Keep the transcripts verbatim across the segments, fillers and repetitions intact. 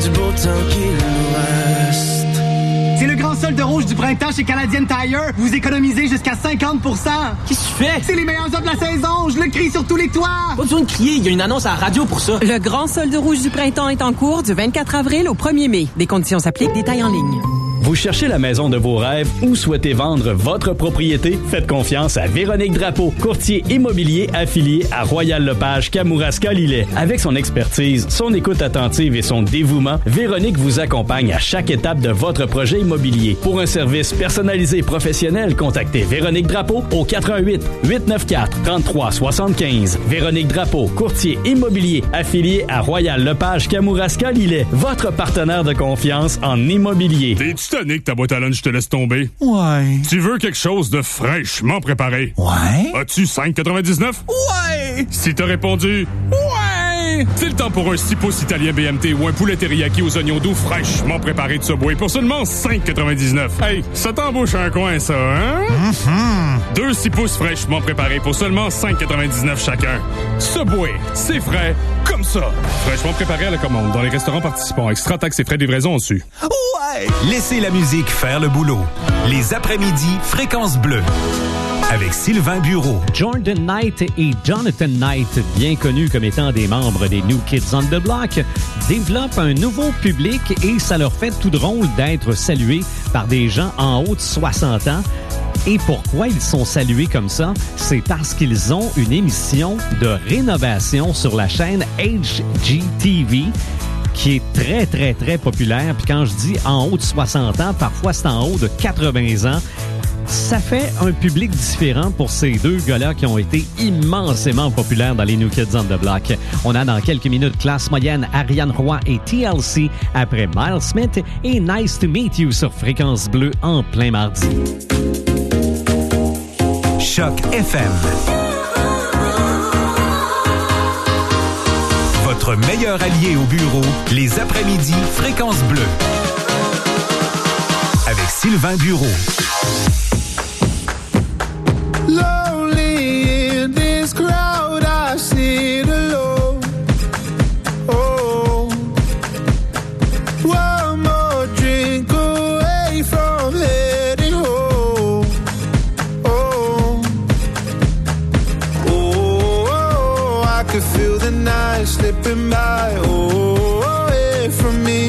du beau temps qu'il nous reste. C'est le grand solde rouge du printemps chez Canadian Tire. Vous économisez jusqu'à cinquante pour cent. Qu'est-ce que tu fais? C'est les meilleurs offres de la saison. Je le crie sur tous les toits. Pas besoin de crier, il y a une annonce à la radio pour ça. Le grand solde rouge du printemps est en cours du vingt-quatre avril au premier mai. Des conditions s'appliquent, détails en ligne. Vous cherchez la maison de vos rêves ou souhaitez vendre votre propriété? Faites confiance à Véronique Drapeau, courtier immobilier affilié à Royal Lepage Kamouraska Lillet. Avec son expertise, son écoute attentive et son dévouement, Véronique vous accompagne à chaque étape de votre projet immobilier. Pour un service personnalisé et professionnel, contactez Véronique Drapeau au quatre un huit, huit neuf quatre, trois trois sept cinq. Véronique Drapeau, courtier immobilier affilié à Royal Lepage Kamouraska Lillet. Votre partenaire de confiance en immobilier. Nick, ta boîte à lunch te laisse tomber. Ouais. Tu veux quelque chose de fraîchement préparé? Ouais. As-tu cinq quatre-vingt-dix-neuf? Ouais. Si t'as répondu ouais, c'est le temps pour un six pouces italien B M T ou un poulet teriyaki aux oignons doux fraîchement préparé de Subway pour seulement cinq quatre-vingt-dix-neuf. Hey, ça t'embauche un coin, ça, hein? Mm-hmm. Deux six pouces fraîchement préparés pour seulement cinq quatre-vingt-dix-neuf chacun. Subway, c'est frais comme ça. Fraîchement préparé à la commande dans les restaurants participants. Extra taxes et frais de livraison en dessus. Ouais. Laissez la musique faire le boulot. Les après-midi, Fréquence Bleue. Avec Sylvain Bureau. Jordan Knight et Jonathan Knight, bien connus comme étant des membres des New Kids on the Block, développent un nouveau public et ça leur fait tout drôle d'être salués par des gens en haut de soixante ans. Et pourquoi ils sont salués comme ça? C'est parce qu'ils ont une émission de rénovation sur la chaîne H G T V qui est très, très, très populaire. Puis quand je dis en haut de soixante ans, parfois c'est en haut de quatre-vingts ans. Ça fait un public différent pour ces deux gars-là qui ont été immensément populaires dans les New Kids on the Block. On a dans quelques minutes classe moyenne Ariane Roy et T L C après Miles Smith et Nice to Meet You sur Fréquence Bleue en plein mardi. Choc F M. Votre meilleur allié au bureau, les après-midi Fréquence Bleue. Avec Sylvain Bureau. Lonely in this crowd, I sit alone. Oh, one more drink away from heading home. Oh, oh, oh, I could feel the night slipping by. Oh, away from me.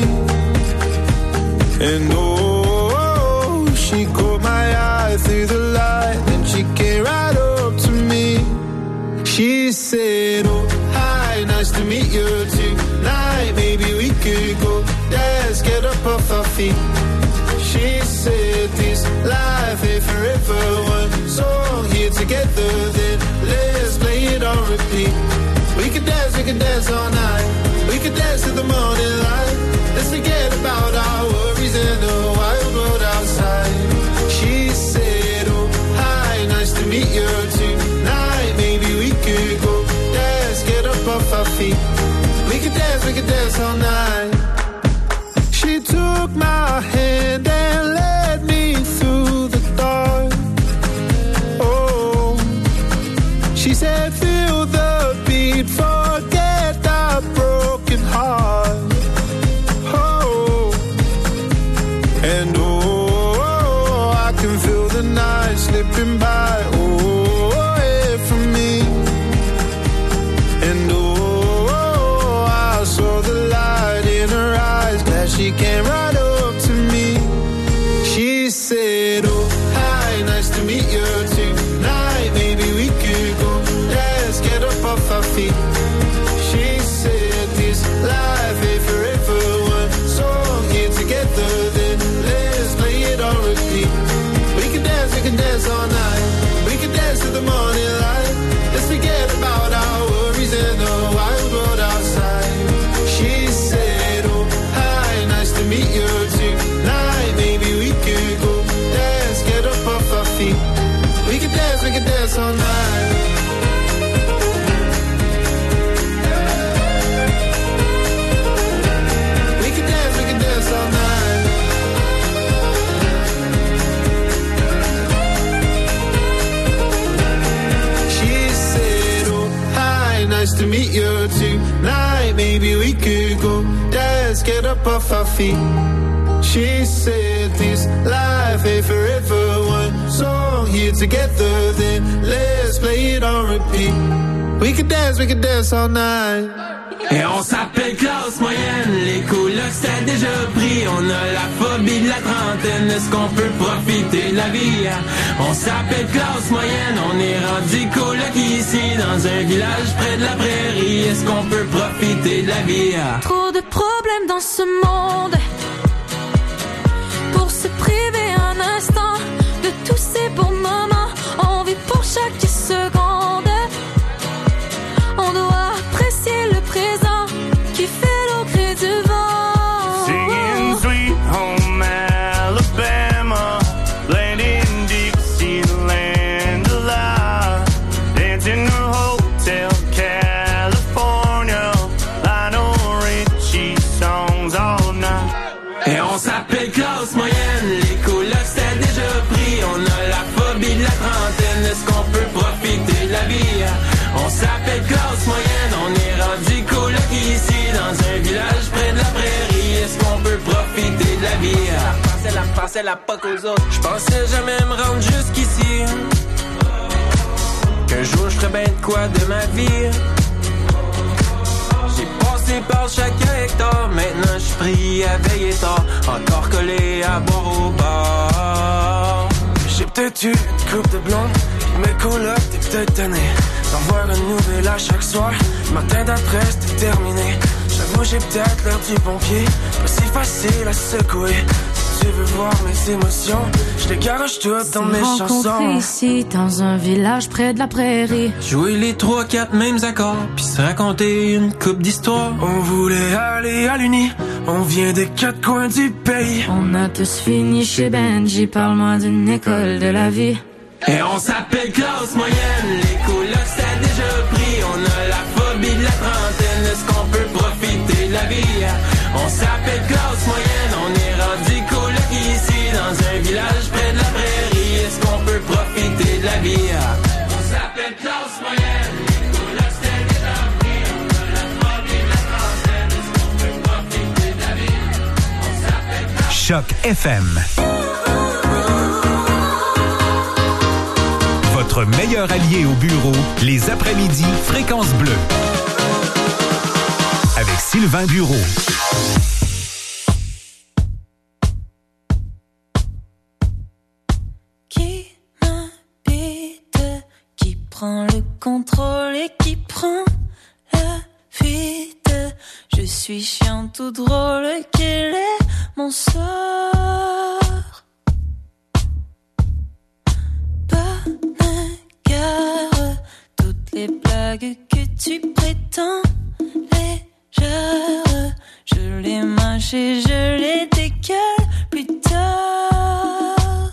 And oh, she caught my eye through the light, and she came right up to me. She said, oh, hi, nice to meet you tonight. Maybe we could go dance, get up off our feet. She said, this life ain't forever. One song here together, then let's play it on repeat. We could dance, we could dance all night. We could dance till the morning light. Let's forget about our worries in the wild world outside. She said, oh, hi, nice to meet you tonight. Maybe we could go dance, get up off our feet. We could dance, we could dance all night. She took my hand and led me through the dark. Oh, she said, feel the beat, forget that broken heart. Oh, and oh, I can feel the night slipping by. Oh, away from me. And oh, I saw the light in her eyes. Glad she came right up to me. She said, oh, hi, nice to meet you tonight. Maybe we could go dance, get up off our feet. She said, this life ain't forever. One song here together, then let's play it on repeat. We can dance, we can dance all night. We can dance till the morning light. Let's forget about our worries in the wild world outside. She said, oh, hi, nice to meet you tonight. Maybe we could go dance, get up off our feet. We can dance, we can dance all night. We can dance, we can dance all night. She said, oh, hi, nice to meet you tonight. Maybe we could go dance, get up up off our feet. She said this life ain't forever. One song here together, then let's play it on repeat. We could dance, we could dance all night. Et on s'appelle classe moyenne, les colocs c'est déjà pris. On a la phobie de la trentaine, est-ce qu'on peut profiter de la vie? On s'appelle classe moyenne, on est rendu coloc ici dans un village près de la prairie. Est-ce qu'on peut profiter de la vie? Trop de problèmes dans ce monde pour se priver un instant de tous ces beaux moments. On vit pour chaque seconde. On doit apprécier le présent qui fait l'eau gré du vent. Singing Sweet Home Alabama, landing Dixieland alive, dancing in a hotel California, Lionel Richie songs all night. Et on s'appelle classe moyenne, les colocs c'est déjà pris. On a la phobie de la trentaine, est-ce qu'on peut profiter de la vie? On s'appelle classe moyenne, on est rendu coloc ici dans un village près de la prairie. Est-ce qu'on peut profiter de la vie? Pensais la pensais la pas qu'aux autres. Je pensais jamais me rendre jusqu'ici, qu'un jour je ferais bien de quoi de ma vie. J'ai passé par chaque hectare, maintenant je suis pris à veiller tard, encore collé à boire au bar. J'ai peut-être eu une coupe de blonde, mes colocs t'es peut-être tanné d'en voir une nouvelle à chaque soir. Le matin d'après c'était terminé. J'avoue j'ai peut-être l'air du bon pied, pas si facile à secouer. Si tu veux voir mes émotions, je les garoche toutes dans mes chansons. Ici dans un village près de la prairie, jouer les trois quatre mêmes accords, puis se raconter une coupe d'histoire. On voulait aller à l'Uni, on vient des quatre coins du pays. On a tous fini chez Benji, parle-moi d'une école de la vie. Et on s'appelle classe moyenne, les colocs c'est déjà pris. On a la phobie de la trentaine, est-ce qu'on peut profiter de la vie? On s'appelle classe moyenne, on est rendu coloc ici dans un village près de la prairie. Est-ce qu'on peut profiter de la vie? On s'appelle classe moyenne, les colocs c'est déjà pris. On a la phobie de la trentaine, est-ce qu'on peut profiter de la vie? On s'appelle classe... Choc F M. Votre meilleur allié au bureau, les après-midi Fréquence Bleue. Avec Sylvain Bureau. Qui m'habite, qui prend le contrôle et qui prend la fuite. Je suis chiant tout drôle, quel est mon sort? Toutes les blagues que tu prétends légères, je les mâche et je les décale plus tard.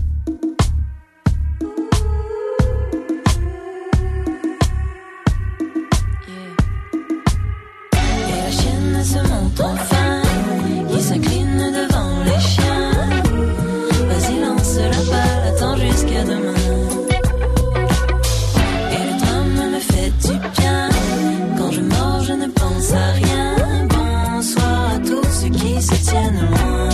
Yeah. Et la chienne se montre enfin, qui s'incline devant les chiens. Vas-y, lance la balle, attends jusqu'à demain. À rien, bonsoir à tous ceux qui se tiennent loin.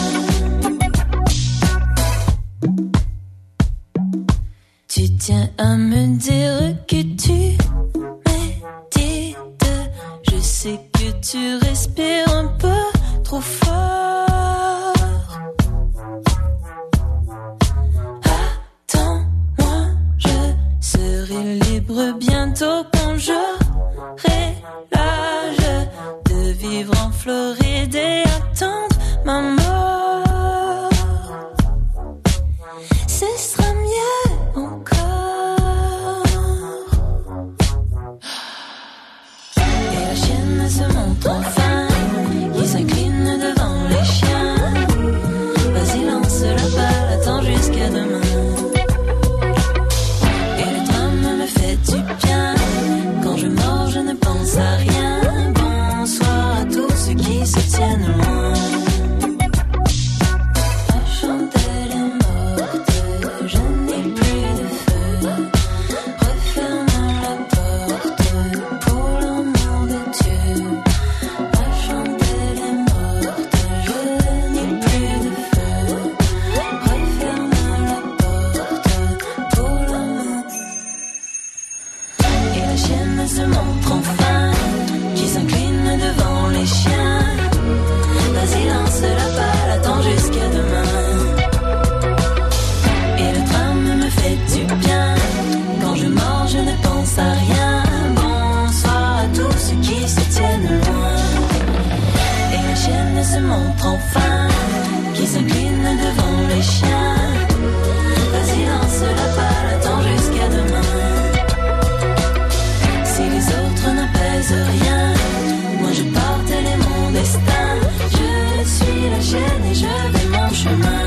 Tu tiens à me dire que tu médites. Je sais que tu respires un peu trop fort. Attends-moi, je serai libre bientôt quand j'aurai l'âge de vivre en Floride et attendre ma mort. Ce sera mieux encore. Et la chienne se montre enfin, qui s'incline devant les chiens. Vas-y, lance la balle, attends jusqu'à demain. Et le drame me fait du bien. Quand je mords, je ne pense à rien. Bonsoir à tous ceux qui se tiennent loin. ne se montre enfin, qui s'incline devant les chiens. Vas-y, lance la balle, attends jusqu'à demain. Si les autres n'apaisent rien, moi je partage mon destin. Je suis la chaîne et je vais mon chemin.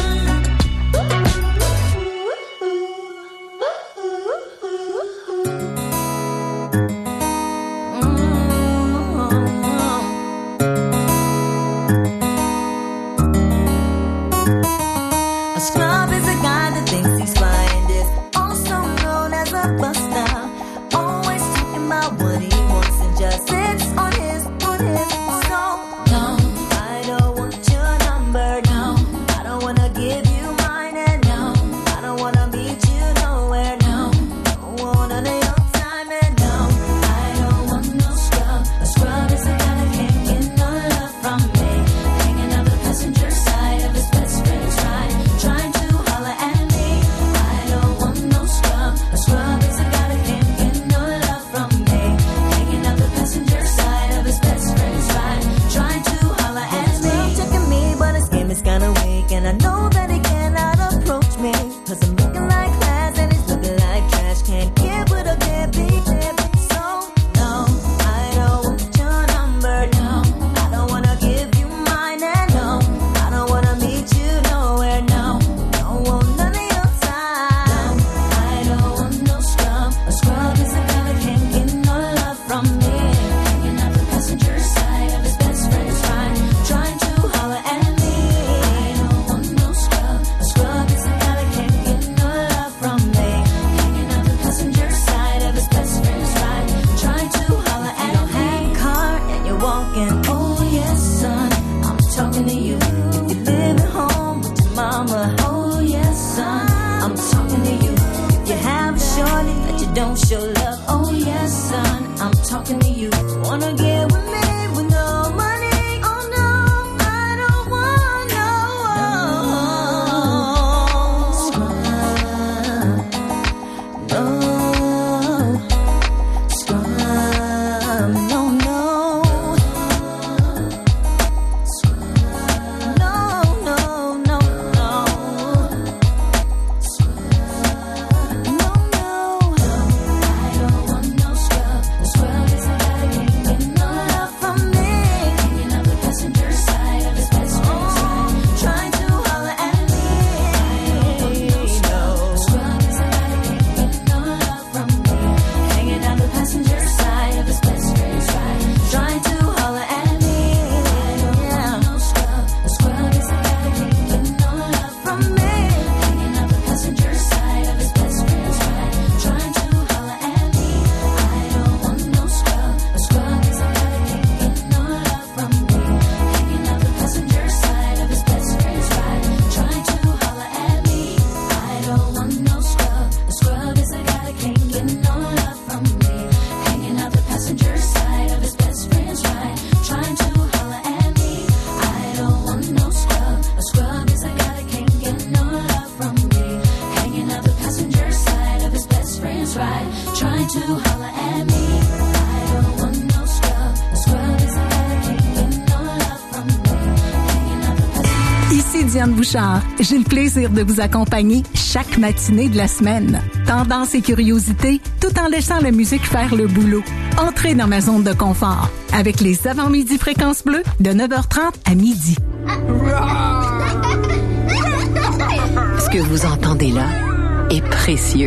J'ai le plaisir de vous accompagner chaque matinée de la semaine. Tendance et curiosité, tout en laissant la musique faire le boulot. Entrez dans ma zone de confort avec les avant-midi Fréquence Bleue de neuf heures trente à midi. Ce que vous entendez là est précieux.